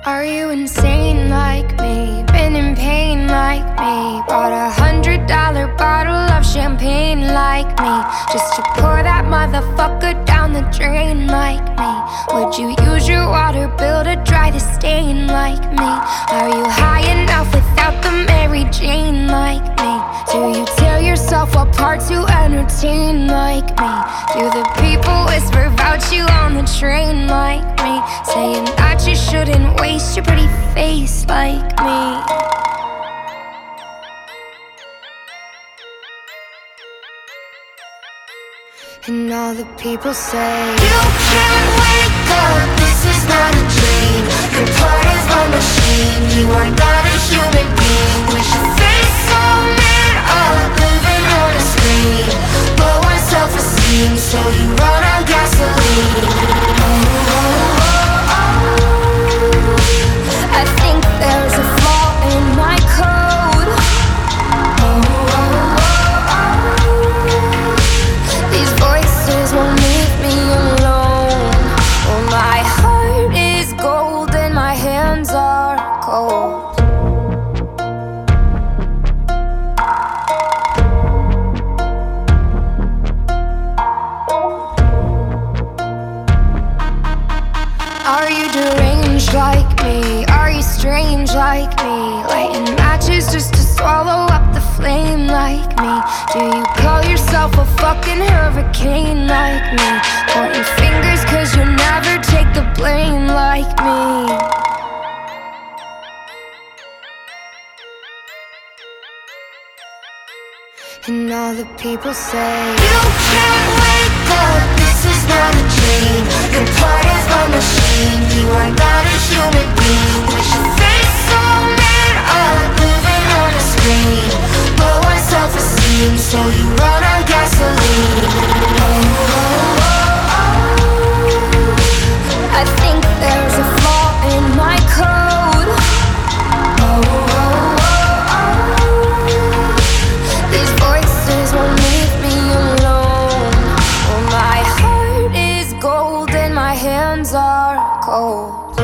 Are you insane like me? Been in pain like me? Bought $100 bottle of champagne like me, just to pour that motherfucker down the drain like me? Would you use your water bill to dry the stain like me? Are you high enough without the Mary Jane like me? Do you tear yourself apart to entertain like me? Do the people whisper about you on the train like me, saying that you shouldn't waste your pretty face like me? And all the people say, you can't wake up, this is not a dream. Your part is a machine, you are not a human being. With your face so made up, living on a screen. Low on self-esteem, so you run on gasoline. I think there's a flaw in my code. These voices won't leave me alone. Oh, my heart is gold and my hands are cold. Are you deranged like me? Are you strange like me? Lighting matches just to swallow up the flame like me? Do you call yourself a fucking hurricane like me? Pointing fingers cause you never take the blame like me. And all the people say, you can't wake up, this is not a dream. Your part is a machine, you are not a human being. With your face so made up, living on a screen. Low on self-esteem, so you run on gasoline. I think there's a flaw in my code. These voices won't leave me alone. Oh, my heart is gold and my hands are cold.